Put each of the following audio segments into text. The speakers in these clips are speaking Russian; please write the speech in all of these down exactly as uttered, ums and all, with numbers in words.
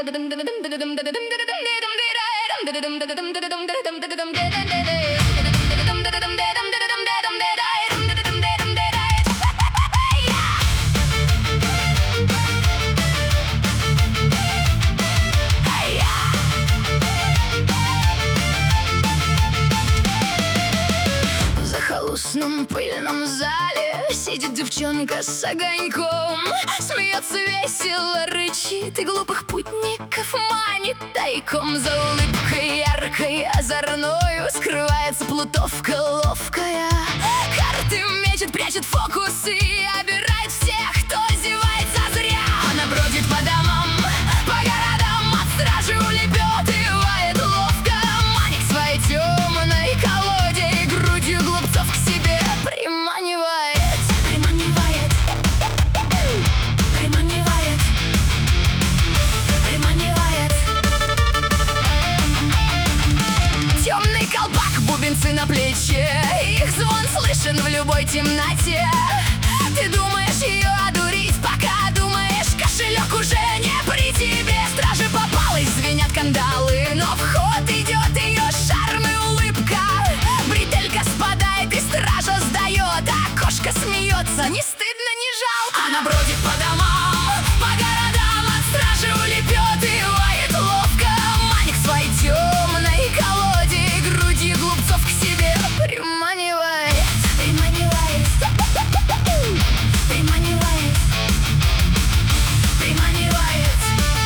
В захолустном пыльном зале сидит девчонка с огоньком, смеется весело, рычит и глупых путников манит тайком. За улыбкой яркой, озорною скрывается плутовка ловкая. Карты мечет, прячет фокусы и обирает всех, кто зевается зря. Она бродит по домам, по городам, от стражи улепетывает ловко. Манит своей темной колоде и грудью глупцов к себе приманивает. Приманивает, приманивает, приманивает. Темный колпак, бубенцы на плече, их звон слышен в любой темноте. Ты думаешь ее одурить, пока думаешь, кошелек уже не при тебе. Стражи попалась, звенят кандалы, но в ход идет ее шарм и улыбка. Бретелька спадает и стража сдает, а кошка смеется, не стыдно, не жалко. Она бродит по домам, по городам, от стражи улепетывает ловко. Манит к своей темной колоде и грудью глупцов к себе приманивает. Приманивает, приманивает, приманивает.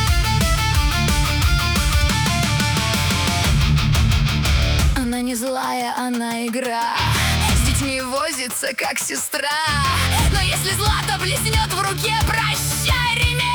Она не злая, она игра, с детьми возится, как сестра. Но если злато блеснет в руке, прощай, ремень.